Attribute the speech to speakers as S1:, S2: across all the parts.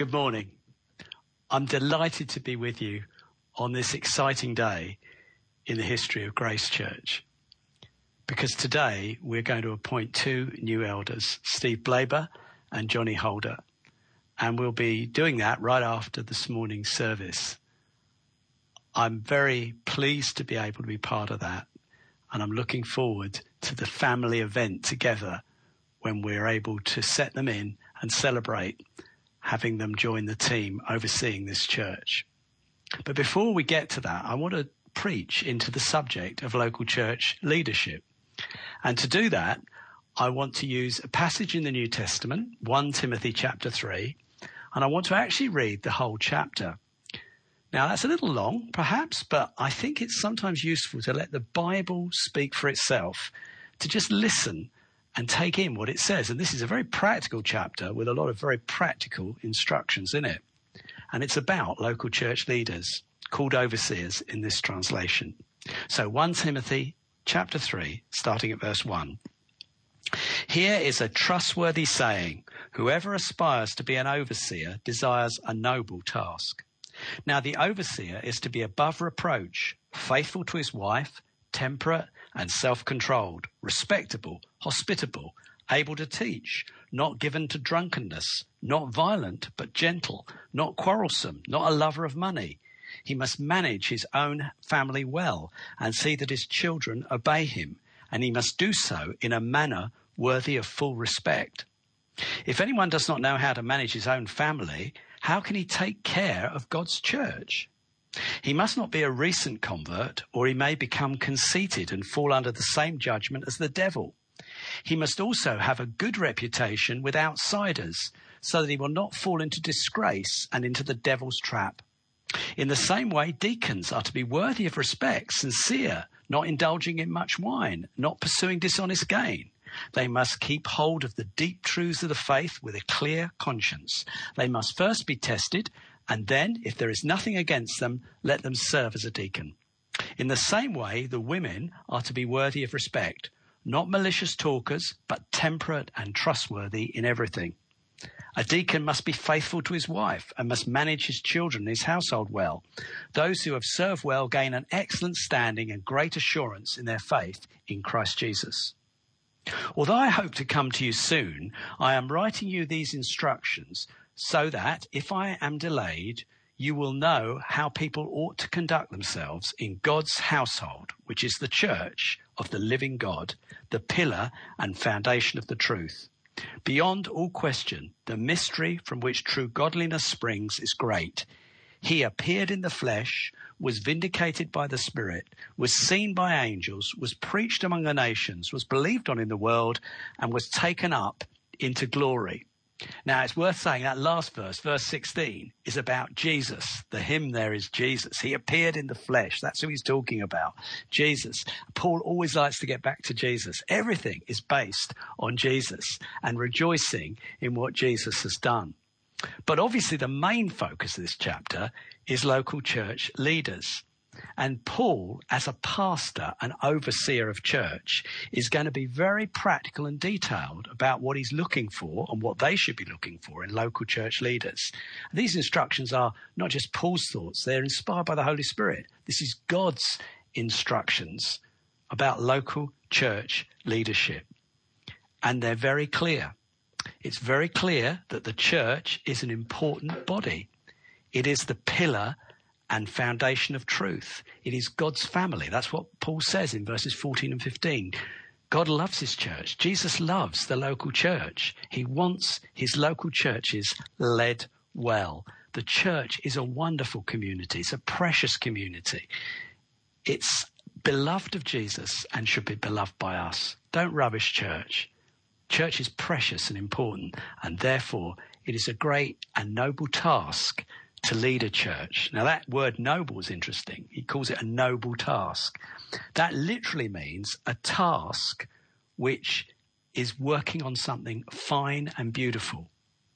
S1: Good morning. I'm delighted to be with you on this exciting day in the history of Grace Church, because today we're going to appoint two new elders, Steve Blaber and Johnny Holder, and we'll be doing that right after this morning's service. I'm very pleased to be able to be part of that, and I'm looking forward to the family event together when we're able to set them in and celebrate having them join the team overseeing this church. But before we get to that, I want to preach into the subject of local church leadership. And to do that, I want to use a passage in the New Testament, 1 Timothy chapter 3, and I want to actually read the whole chapter. Now, that's a little long, perhaps, but I think it's sometimes useful to let the Bible speak for itself, to just listen and take in what it says. And this is a very practical chapter with a lot of very practical instructions in it. And it's about local church leaders, called overseers in this translation. So 1 Timothy chapter 3, starting at verse 1. Here is a trustworthy saying: whoever aspires to be an overseer desires a noble task. Now the overseer is to be above reproach, faithful to his wife, temperate and self-controlled, respectable, hospitable, able to teach, not given to drunkenness, not violent but gentle, not quarrelsome, not a lover of money. He must manage his own family well and see that his children obey him, and he must do so in a manner worthy of full respect. If anyone does not know how to manage his own family, how can he take care of God's church? He must not be a recent convert, or he may become conceited and fall under the same judgment as the devil. He must also have a good reputation with outsiders, so that he will not fall into disgrace and into the devil's trap. In the same way, deacons are to be worthy of respect, sincere, not indulging in much wine, not pursuing dishonest gain. They must keep hold of the deep truths of the faith with a clear conscience. They must first be tested, and then, if there is nothing against them, let them serve as a deacon. In the same way, the women are to be worthy of respect, not malicious talkers, but temperate and trustworthy in everything. A deacon must be faithful to his wife and must manage his children and his household well. Those who have served well gain an excellent standing and great assurance in their faith in Christ Jesus. Although I hope to come to you soon, I am writing you these instructions so that, if I am delayed, you will know how people ought to conduct themselves in God's household, which is the church of the living God, the pillar and foundation of the truth. Beyond all question, the mystery from which true godliness springs is great. He appeared in the flesh, was vindicated by the Spirit, was seen by angels, was preached among the nations, was believed on in the world, and was taken up into glory. Now, it's worth saying that last verse, verse 16, is about Jesus. The hymn there is Jesus. He appeared in the flesh. That's who he's talking about, Jesus. Paul always likes to get back to Jesus. Everything is based on Jesus and rejoicing in what Jesus has done. But obviously the main focus of this chapter is local church leaders. And Paul, as a pastor and overseer of church, is going to be very practical and detailed about what he's looking for and what they should be looking for in local church leaders. These instructions are not just Paul's thoughts, they're inspired by the Holy Spirit. This is God's instructions about local church leadership. And they're very clear. It's very clear that the church is an important body. It is the pillar and foundation of truth. It is God's family. That's what Paul says in verses 14 and 15. God loves his church. Jesus loves the local church. He wants his local churches led well. The church is a wonderful community. It's a precious community. It's beloved of Jesus and should be beloved by us. Don't rubbish church. Church is precious and important, and therefore it is a great and noble task to lead a church. Now that word noble is interesting. He calls it a noble task. That literally means a task which is working on something fine and beautiful.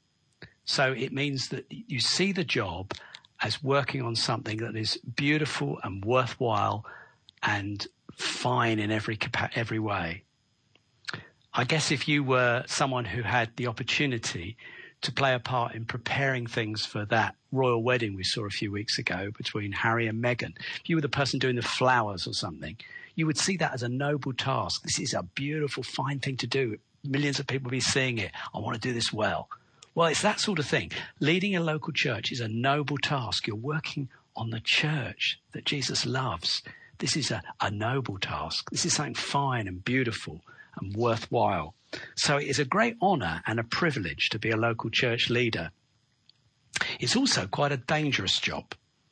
S1: So it means that you see the job as working on something that is beautiful and worthwhile and fine in every way. I guess if you were someone who had the opportunity to play a part in preparing things for that royal wedding we saw a few weeks ago between Harry and Meghan. If you were the person doing the flowers or something, you would see that as a noble task. This is a beautiful, fine thing to do. Millions of people will be seeing it. I want to do this well. Well, it's that sort of thing. Leading a local church is a noble task. You're working on the church that Jesus loves. This is a noble task. This is something fine and beautiful and worthwhile. So it is a great honour and a privilege to be a local church leader. It's also quite a dangerous job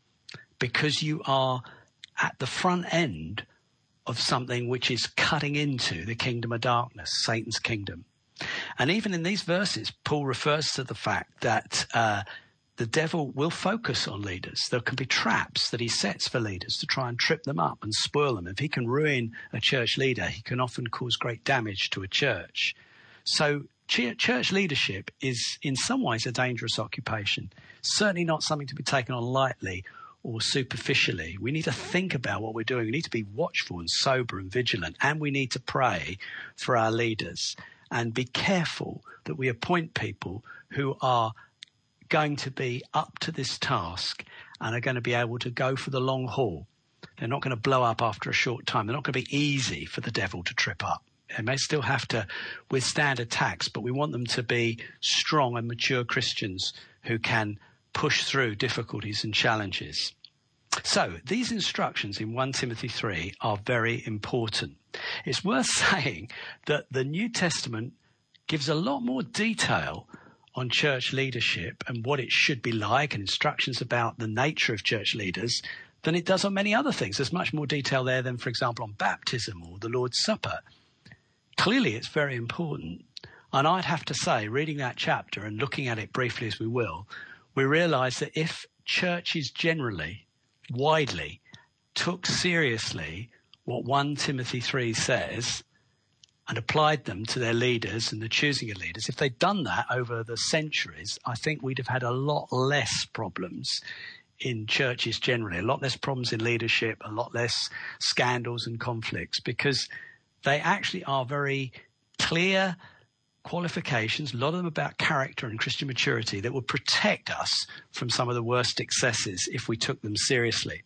S1: because you are at the front end of something which is cutting into the kingdom of darkness, Satan's kingdom. And even in these verses, Paul refers to the fact that the devil will focus on leaders. There can be traps that he sets for leaders to try and trip them up and spoil them. If he can ruin a church leader, he can often cause great damage to a church. So church leadership is in some ways a dangerous occupation, certainly not something to be taken on lightly or superficially. We need to think about what we're doing. We need to be watchful and sober and vigilant, and we need to pray for our leaders and be careful that we appoint people who are going to be up to this task and are going to be able to go for the long haul. They're not going to blow up after a short time. They're not going to be easy for the devil to trip up. They may still have to withstand attacks, but we want them to be strong and mature Christians who can push through difficulties and challenges. So these instructions in 1 Timothy 3 are very important. It's worth saying that the New Testament gives a lot more detail on church leadership and what it should be like and instructions about the nature of church leaders than it does on many other things. There's much more detail there than, for example, on baptism or the Lord's Supper. Clearly, it's very important. And I'd have to say, reading that chapter and looking at it briefly as we will, we realise that if churches generally, widely, took seriously what 1 Timothy 3 says and applied them to their leaders and the choosing of leaders, if they'd done that over the centuries, I think we'd have had a lot less problems in churches generally, a lot less problems in leadership, a lot less scandals and conflicts, because they actually are very clear qualifications, a lot of them about character and Christian maturity, that would protect us from some of the worst excesses if we took them seriously.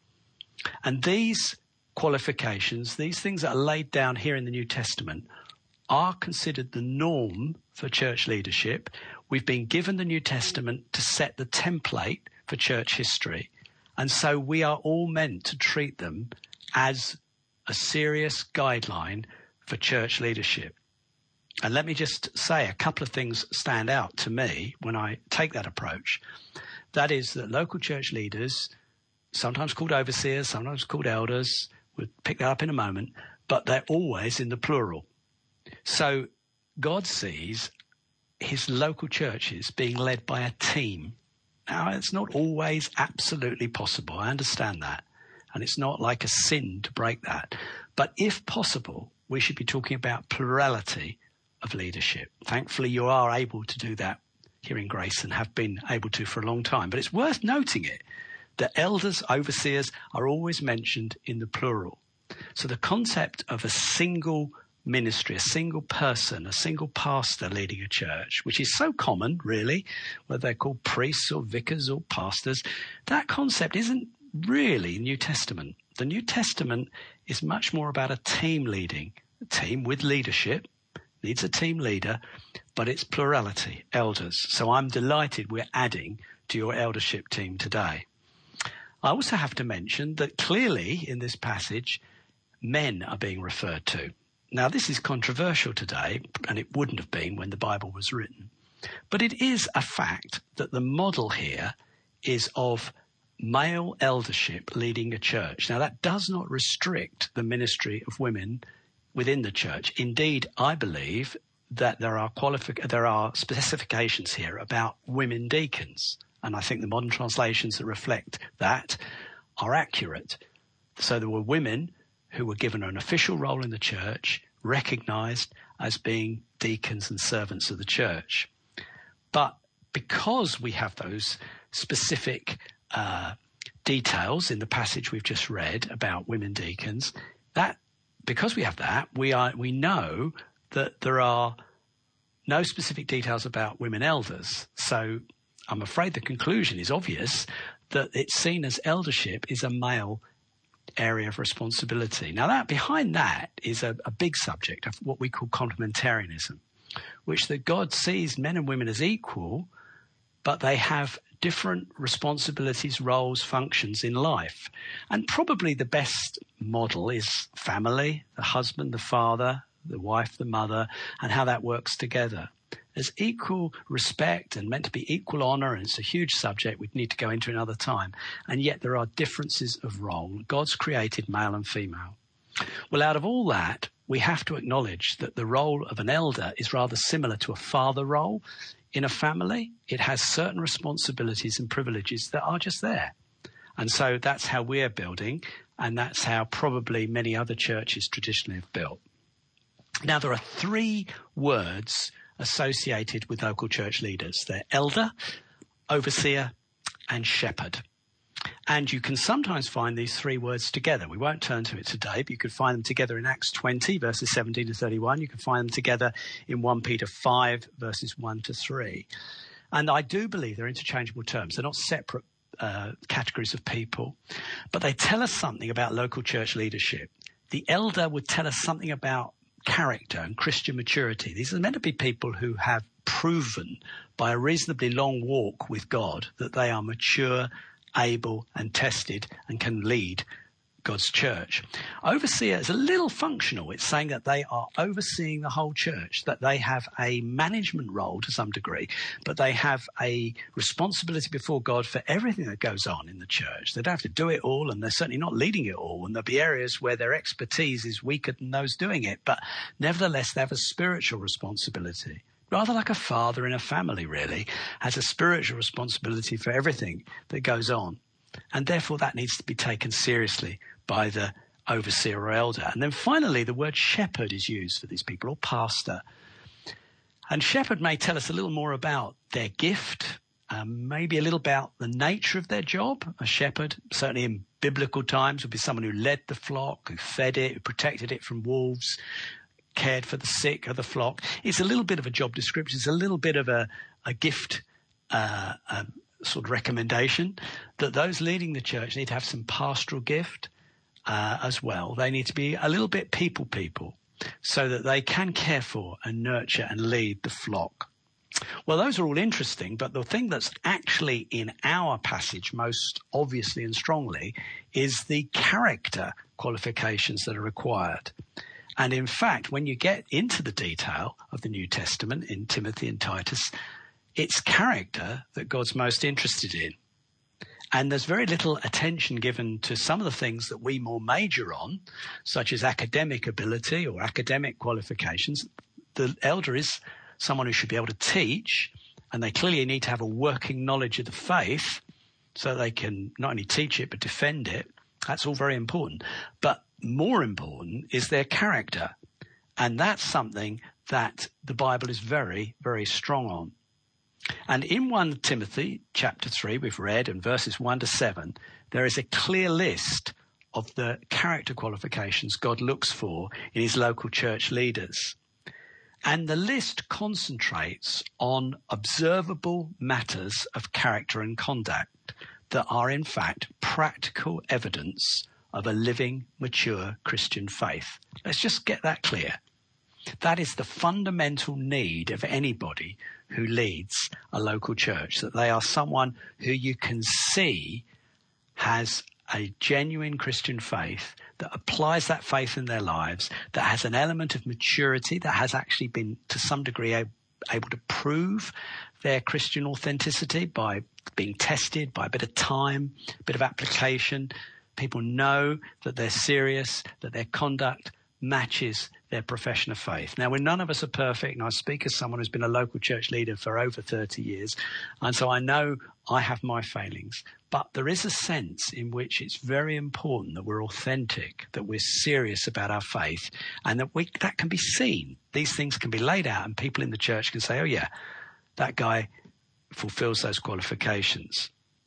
S1: And these qualifications, these things that are laid down here in the New Testament, are considered the norm for church leadership. We've been given the New Testament to set the template for church history, and so we are all meant to treat them as a serious guideline for church leadership. And let me just say a couple of things stand out to me when I take that approach. That is that local church leaders, sometimes called overseers, sometimes called elders, we'll pick that up in a moment, but they're always in the plural. So God sees his local churches being led by a team. Now, it's not always absolutely possible. I understand that. And it's not like a sin to break that. But if possible, we should be talking about plurality of leadership. Thankfully, you are able to do that here in Grace and have been able to for a long time. But it's worth noting it that elders, overseers are always mentioned in the plural. So the concept of a single ministry, a single person, a single pastor leading a church, which is so common, really, whether they're called priests or vicars or pastors, that concept isn't really New Testament. The New Testament is much more about a team leading, a team with leadership, needs a team leader, but it's plurality, elders. So I'm delighted we're adding to your eldership team today. I also have to mention that clearly in this passage, men are being referred to. Now, this is controversial today, and it wouldn't have been when the Bible was written. But it is a fact that the model here is of male eldership leading a church. Now, that does not restrict the ministry of women within the church. Indeed, I believe that there are specifications here about women deacons. And I think the modern translations that reflect that are accurate. So there were women who were given an official role in the church, recognized as being deacons and servants of the church. But because we have those specific details in the passage we've just read about women deacons, because we have that, we know that there are no specific details about women elders. So I'm afraid the conclusion is obvious, that it's seen as eldership is a male area of responsibility. Now, that behind that is a big subject of what we call complementarianism, which that God sees men and women as equal, but they have different responsibilities, roles, functions in life. And probably the best model is family, the husband, the father, the wife, the mother, and how that works together. There's equal respect and meant to be equal honour, and it's a huge subject we'd need to go into another time. And yet there are differences of role. God's created male and female. Well, out of all that, we have to acknowledge that the role of an elder is rather similar to a father role in a family. It has certain responsibilities and privileges that are just there. And so that's how we're building, and that's how probably many other churches traditionally have built. Now, there are 3 words associated with local church leaders. They're elder, overseer, and shepherd. And you can sometimes find these 3 words together. We won't turn to it today, but you could find them together in Acts 20, verses 17 to 31. You can find them together in 1 Peter 5, verses 1 to 3. And I do believe they're interchangeable terms. They're not separate categories of people, but they tell us something about local church leadership. The elder would tell us something about character and Christian maturity. These are meant to be people who have proven by a reasonably long walk with God that they are mature, able and tested and can lead God's church. Overseer is a little functional. It's saying that they are overseeing the whole church, that they have a management role to some degree, but they have a responsibility before God for everything that goes on in the church. They don't have to do it all, and they're certainly not leading it all, and there'll be areas where their expertise is weaker than those doing it, but nevertheless they have a spiritual responsibility. Rather like a father in a family, really, has a spiritual responsibility for everything that goes on. And therefore that needs to be taken seriously by the overseer or elder. And then finally, the word shepherd is used for these people, or pastor. And shepherd may tell us a little more about their gift, maybe a little about the nature of their job. A shepherd, certainly in biblical times, would be someone who led the flock, who fed it, who protected it from wolves, cared for the sick of the flock. It's a little bit of a job description. It's a little bit of a gift sort of recommendation that those leading the church need to have some pastoral gift as well. They need to be a little bit people so that they can care for and nurture and lead the flock. Well, those are all interesting, but the thing that's actually in our passage most obviously and strongly is the character qualifications that are required. And in fact, when you get into the detail of the New Testament in Timothy and Titus, it's character that God's most interested in. And there's very little attention given to some of the things that we more major on, such as academic ability or academic qualifications. The elder is someone who should be able to teach, and they clearly need to have a working knowledge of the faith so they can not only teach it but defend it. That's all very important. But more important is their character. And that's something that the Bible is very, very strong on. And in 1 Timothy chapter 3, we've read, in verses 1 to 7, there is a clear list of the character qualifications God looks for in his local church leaders. And the list concentrates on observable matters of character and conduct that are in fact practical evidence of a living, mature Christian faith. Let's just get that clear. That is the fundamental need of anybody who leads a local church, that they are someone who you can see has a genuine Christian faith, that applies that faith in their lives, that has an element of maturity, that has actually been to some degree able to prove their Christian authenticity by being tested by a bit of time, a bit of application. People know that they're serious, that their conduct matches their profession of faith. Now, none of us are perfect, and I speak as someone who's been a local church leader for over 30 years, and so I know I have my failings. But there is a sense in which it's very important that we're authentic, that we're serious about our faith, and that can be seen. These things can be laid out, and people in the church can say, oh yeah, that guy fulfills those qualifications.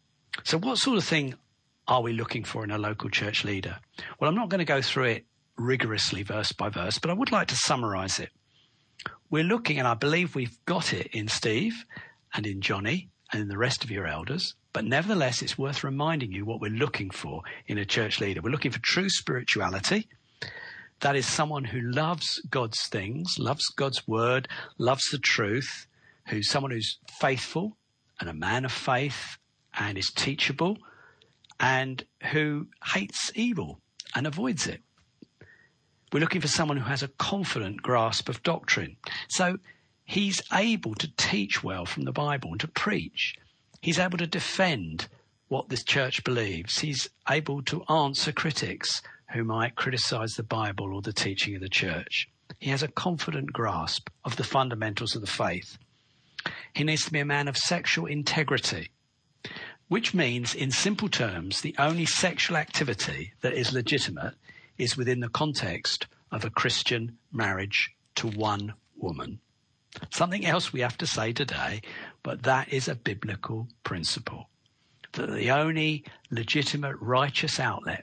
S1: So what sort of thing are we looking for in a local church leader? Well, I'm not going to go through it rigorously verse by verse, but I would like to summarize it. we're looking, and I believe we've got it in Steve and in Johnny and in the rest of your elders, but nevertheless, it's worth reminding you what we're looking for in a church leader. We're looking for true spirituality. That is someone who loves God's things, loves God's word, loves the truth, who's someone who's faithful and a man of faith and is teachable, and who hates evil and avoids it. We're looking for someone who has a confident grasp of doctrine. So he's able to teach well from the Bible and to preach. He's able to defend what this church believes. He's able to answer critics who might criticize the Bible or the teaching of the church. He has a confident grasp of the fundamentals of the faith. He needs to be a man of sexual integrity, which means, in simple terms, the only sexual activity that is legitimate is within the context of a Christian marriage to one woman. Something else we have to say today, but that is a biblical principle, that the only legitimate righteous outlet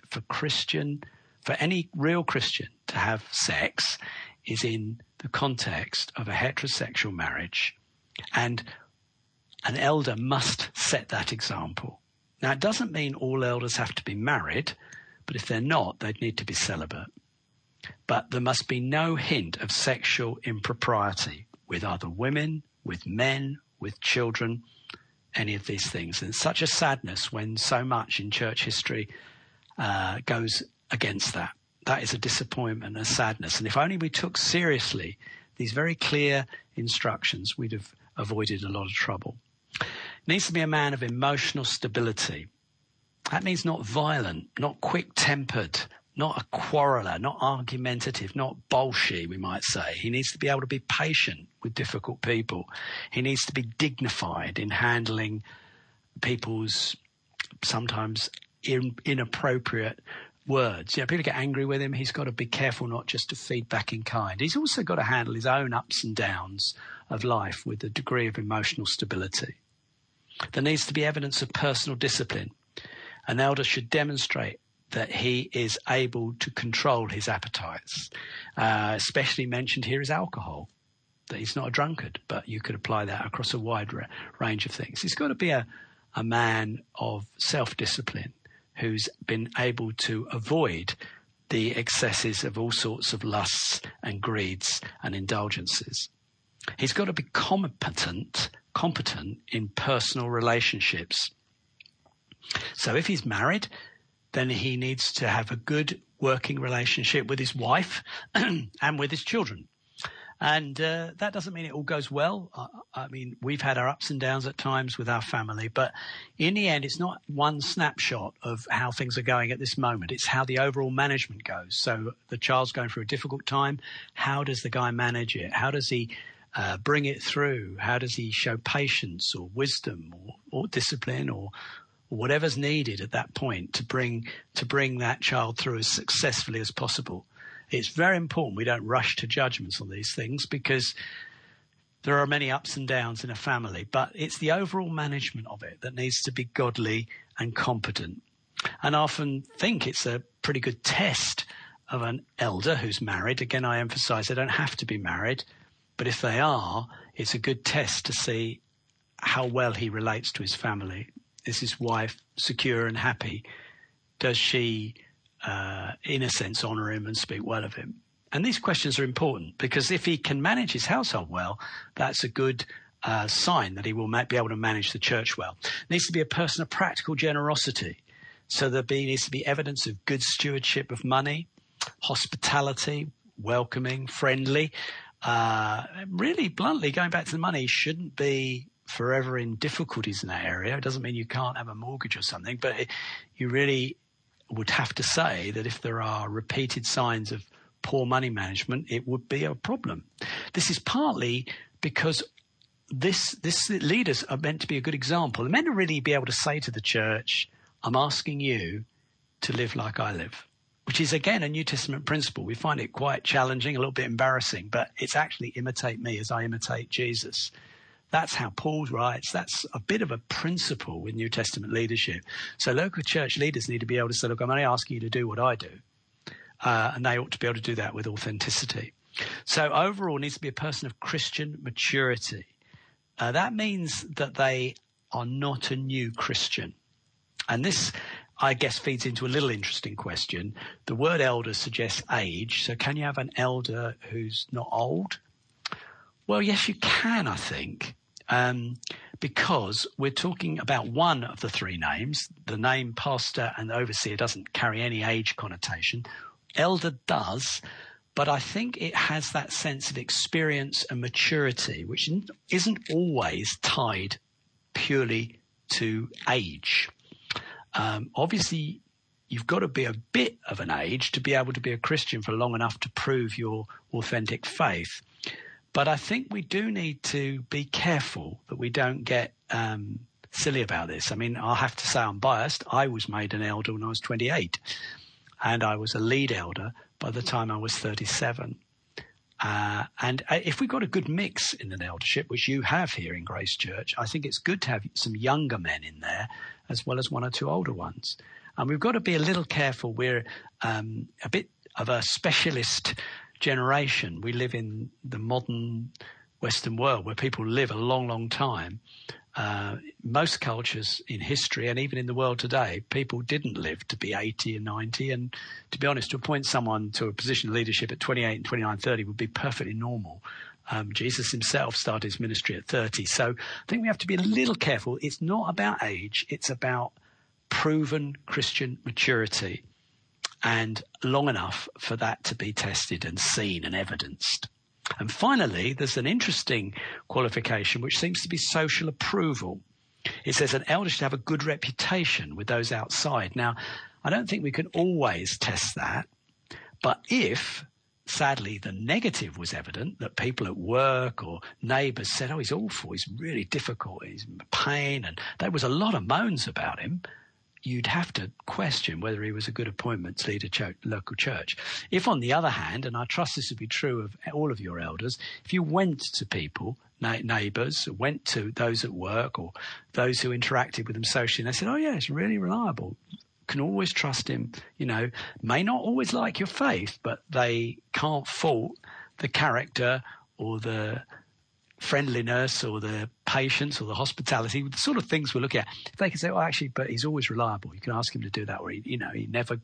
S1: for any real Christian to have sex is in the context of a heterosexual marriage, and an elder must set that example. Now, it doesn't mean all elders have to be married, but if they're not, they'd need to be celibate. But there must be no hint of sexual impropriety with other women, with men, with children, any of these things. And it's such a sadness when so much in church history goes against that. That is a disappointment, a sadness. And if only we took seriously these very clear instructions, we'd have avoided a lot of trouble. Needs to be a man of emotional stability. That means not violent, not quick-tempered, not a quarreler, not argumentative, not bolshy, we might say. He needs to be able to be patient with difficult people. He needs to be dignified in handling people's sometimes inappropriate words. People get angry with him. He's got to be careful not just to feed back in kind. He's also got to handle his own ups and downs of life with a degree of emotional stability. There needs to be evidence of personal discipline. An elder should demonstrate that he is able to control his appetites. Especially mentioned here is alcohol, that he's not a drunkard, but you could apply that across a wide range of things. He's got to be a man of self-discipline who's been able to avoid the excesses of all sorts of lusts and greeds and indulgences. He's got to be competent in personal relationships. So if he's married, then he needs to have a good working relationship with his wife and with his children. And that doesn't mean it all goes well. I mean, we've had our ups and downs at times with our family, but in the end, it's not one snapshot of how things are going at this moment. It's how the overall management goes. So the child's going through a difficult time. How does the guy manage it? How does he bring it through? How does he show patience or wisdom or discipline or whatever's needed at that point to bring that child through as successfully as possible? It's very important we don't rush to judgments on these things, because there are many ups and downs in a family, but it's the overall management of it that needs to be godly and competent. And I often think it's a pretty good test of an elder who's married. Again, I emphasize they don't have to be married, but if they are, it's a good test to see how well he relates to his family. Is his wife secure and happy? Does she, in a sense, honour him and speak well of him? And these questions are important, because if he can manage his household well, that's a good sign that he will be able to manage the church well. Needs to be a person of practical generosity. So there needs to be evidence of good stewardship of money, hospitality, welcoming, friendly. Really bluntly, going back to the money, shouldn't be forever in difficulties in that area. It doesn't mean you can't have a mortgage or something, but you really would have to say that if there are repeated signs of poor money management, it would be a problem. This is partly because this leaders are meant to be a good example. They're meant to really be able to say to the church, I'm asking you to live like I live, which is, again, a New Testament principle. We find it quite challenging, a little bit embarrassing, but it's actually imitate me as I imitate Jesus. That's how Paul writes. That's a bit of a principle with New Testament leadership. So local church leaders need to be able to say, look, I'm only asking you to do what I do. And they ought to be able to do that with authenticity. So overall, needs to be a person of Christian maturity. That means that they are not a new Christian. And this, I guess, feeds into a little interesting question. The word elder suggests age. So can you have an elder who's not old? Well, yes, you can, I think, because we're talking about one of the three names. The name pastor and overseer doesn't carry any age connotation. Elder does, but I think it has that sense of experience and maturity, which isn't always tied purely to age. Obviously, you've got to be a bit of an age to be able to be a Christian for long enough to prove your authentic faith. But I think we do need to be careful that we don't get silly about this. I mean, I'll have to say I'm biased. I was made an elder when I was 28, and I was a lead elder by the time I was 37. And if we've got a good mix in an eldership, which you have here in Grace Church, I think it's good to have some younger men in there as well as one or two older ones. And we've got to be a little careful. We're a bit of a specialist generation. We live in the modern Western world where people live a long, long time. Most cultures in history and even in the world today, people didn't live to be 80 and 90. And to be honest, to appoint someone to a position of leadership at 28 and 29, 30 would be perfectly normal. Jesus himself started his ministry at 30. So I think we have to be a little careful. It's not about age. It's about proven Christian maturity, and long enough for that to be tested and seen and evidenced. And finally, there's an interesting qualification which seems to be social approval. It says an elder should have a good reputation with those outside. Now, I don't think we can always test that, but if, sadly, the negative was evident, that people at work or neighbours said, oh, he's awful, he's really difficult, he's in pain, and there was a lot of moans about him, you'd have to question whether he was a good appointment to lead a local church. If, on the other hand, and I trust this would be true of all of your elders, if you went to people, neighbours, went to those at work or those who interacted with them socially, and they said, oh, yeah, it's really reliable, can always trust him, may not always like your faith, but they can't fault the character or the friendliness or the patience or the hospitality, the sort of things we're looking at. If they can say, "Oh, actually, but he's always reliable. You can ask him to do that," or he never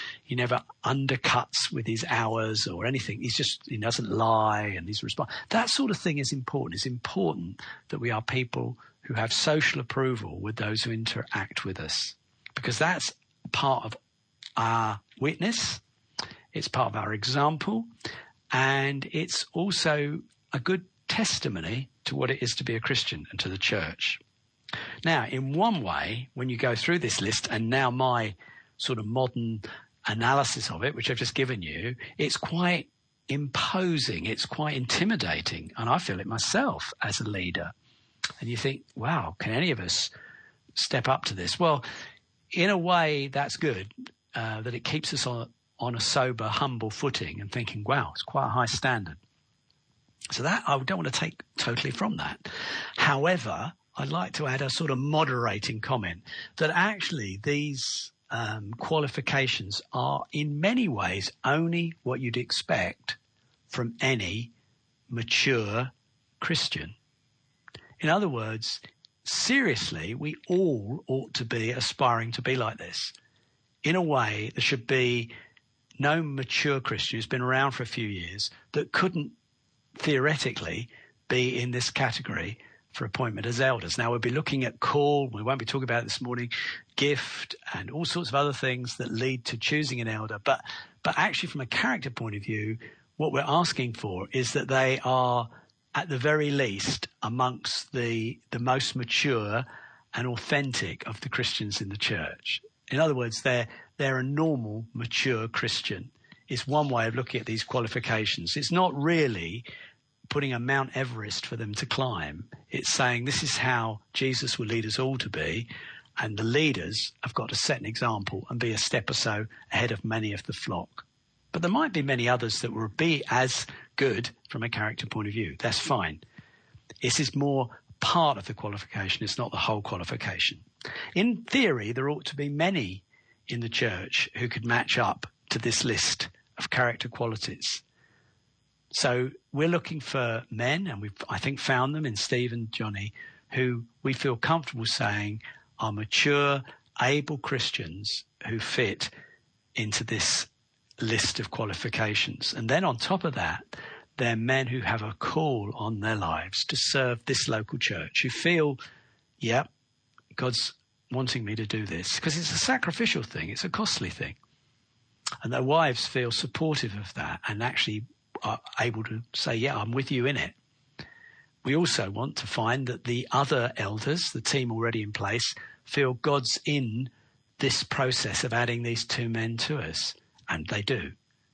S1: undercuts with his hours or anything. He doesn't lie and he's responsible. That sort of thing is important. It's important that we are people who have social approval with those who interact with us, because that's part of our witness. It's part of our example, and it's also a good testimony to what it is to be a Christian and to the church. Now, in one way, when you go through this list, and now my sort of modern analysis of it, which I've just given you, it's quite imposing, it's quite intimidating, and I feel it myself as a leader. And you think, wow, can any of us step up to this? Well, in a way, that's good, that it keeps us on a sober, humble footing and thinking, wow, it's quite a high standard. So that I don't want to take totally from that. However, I'd like to add a sort of moderating comment that actually these qualifications are in many ways only what you'd expect from any mature Christian. In other words, seriously, we all ought to be aspiring to be like this. In a way, there should be no mature Christian who's been around for a few years that couldn't theoretically be in this category for appointment as elders. Now, we'll be looking at call, we won't be talking about it this morning, gift, and all sorts of other things that lead to choosing an elder. But actually, from a character point of view, what we're asking for is that they are, at the very least, amongst the most mature and authentic of the Christians in the church. In other words, they're a normal, mature Christian. It's one way of looking at these qualifications. It's not really putting a Mount Everest for them to climb. It's saying this is how Jesus will lead us all to be, and the leaders have got to set an example and be a step or so ahead of many of the flock. But there might be many others that will be as good from a character point of view. That's fine. This is more part of the qualification. It's not the whole qualification. In theory, there ought to be many in the church who could match up to this list of character qualities. So we're looking for men, and we've, I think, found them in Steve and Johnny, who we feel comfortable saying are mature, able Christians who fit into this list of qualifications. And then on top of that, they're men who have a call on their lives to serve this local church, who feel, yeah, God's wanting me to do this, because it's a sacrificial thing, it's a costly thing. And their wives feel supportive of that and actually are able to say, yeah, I'm with you in it. We also want to find that the other elders, the team already in place, feel God's in this process of adding these two men to us. And they do.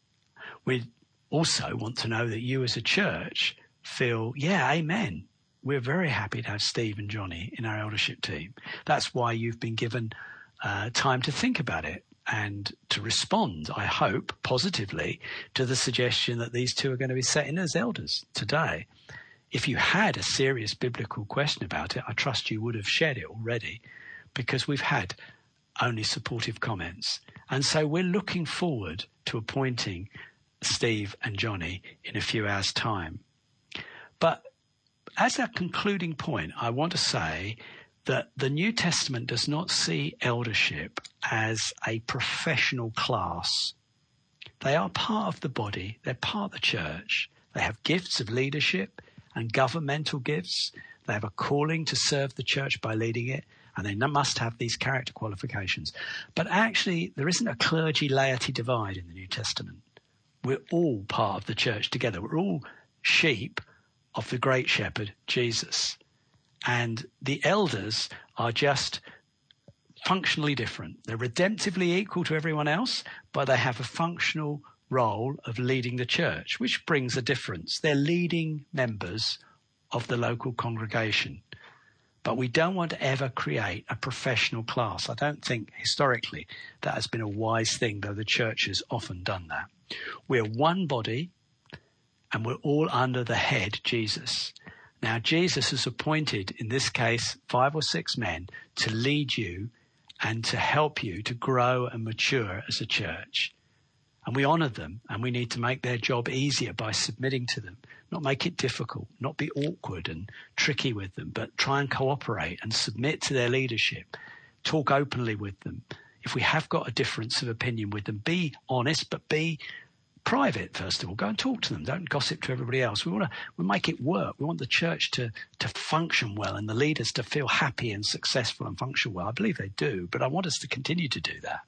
S1: We also want to know that you as a church feel, yeah, amen. We're very happy to have Steve and Johnny in our eldership team. That's why you've been given time to think about it and to respond, I hope, positively to the suggestion that these two are going to be set in as elders today. If you had a serious biblical question about it, I trust you would have shared it already, because we've had only supportive comments. And so we're looking forward to appointing Steve and Johnny in a few hours' time. But as a concluding point, I want to say that the New Testament does not see eldership as a professional class. They are part of the body. They're part of the church. They have gifts of leadership and governmental gifts. They have a calling to serve the church by leading it, and they must have these character qualifications. But actually, there isn't a clergy-laity divide in the New Testament. We're all part of the church together. We're all sheep of the great shepherd, Jesus. And the elders are just functionally different. They're redemptively equal to everyone else, but they have a functional role of leading the church, which brings a difference. They're leading members of the local congregation. But we don't want to ever create a professional class. I don't think historically that has been a wise thing, though the church has often done that. We're one body, and we're all under the head, Jesus. Now, Jesus has appointed, in this case, 5 or 6 men to lead you and to help you to grow and mature as a church. And we honour them, and we need to make their job easier by submitting to them, not make it difficult, not be awkward and tricky with them, but try and cooperate and submit to their leadership, talk openly with them. If we have got a difference of opinion with them, be honest, but be private, first of all. Go and talk to them. Don't gossip to everybody else. We make it work. We want the church to function well and the leaders to feel happy and successful and function well. I believe they do, but I want us to continue to do that.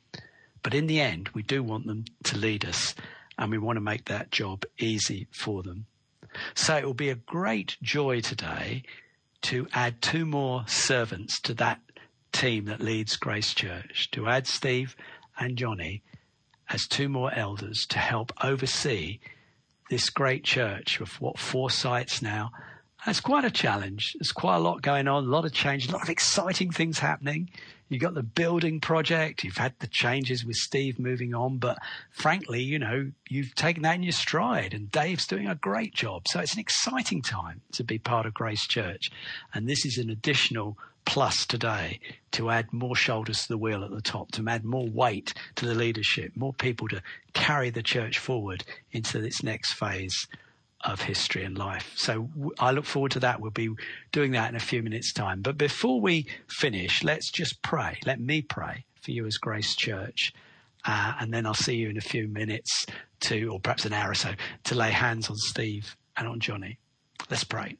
S1: But in the end, we do want them to lead us, and we want to make that job easy for them. So it will be a great joy today to add 2 more servants to that team that leads Grace Church, to add Steve and Johnny as 2 more elders to help oversee this great church with 4 sites now. It's quite a challenge. There's quite a lot going on, a lot of change, a lot of exciting things happening. You've got the building project. You've had the changes with Steve moving on. But frankly, you've taken that in your stride, and Dave's doing a great job. So it's an exciting time to be part of Grace Church. And this is an additional plus today to add more shoulders to the wheel at the top, to add more weight to the leadership, more people to carry the church forward into its next phase of history and life. So I look forward to that. We'll be doing that in a few minutes' time. But before we finish, let's just pray. Let me pray for you as Grace Church. And then I'll see you in a few minutes or perhaps an hour or so, to lay hands on Steve and on Johnny. Let's pray.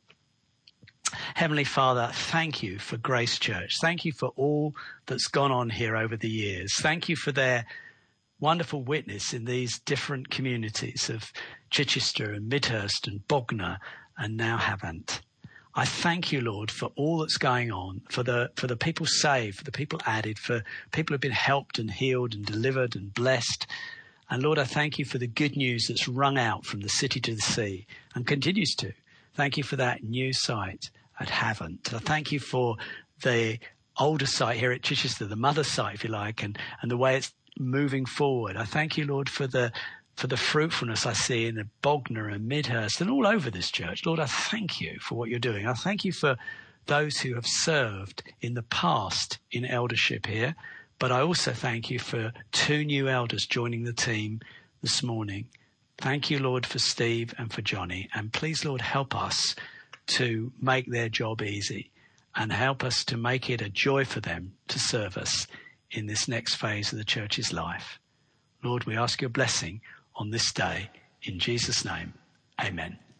S1: Heavenly Father, thank you for Grace Church. Thank you for all that's gone on here over the years. Thank you for their wonderful witness in these different communities of Chichester and Midhurst and Bognor and now Havant. I thank you, Lord, for all that's going on, for the people saved, for the people added, for people who've been helped and healed and delivered and blessed. And Lord, I thank you for the good news that's rung out from the city to the sea and continues to. Thank you for that new site at Havant. I thank you for the older site here at Chichester, the mother site, if you like, and the way it's moving forward. I thank you, Lord, for the fruitfulness I see in the Bognor and Midhurst and all over this church. Lord, I thank you for what you're doing. I thank you for those who have served in the past in eldership here, but I also thank you for 2 new elders joining the team this morning. Thank you, Lord, for Steve and for Johnny. And please, Lord, help us to make their job easy and help us to make it a joy for them to serve us in this next phase of the church's life. Lord, we ask your blessing on this day. In Jesus' name, amen.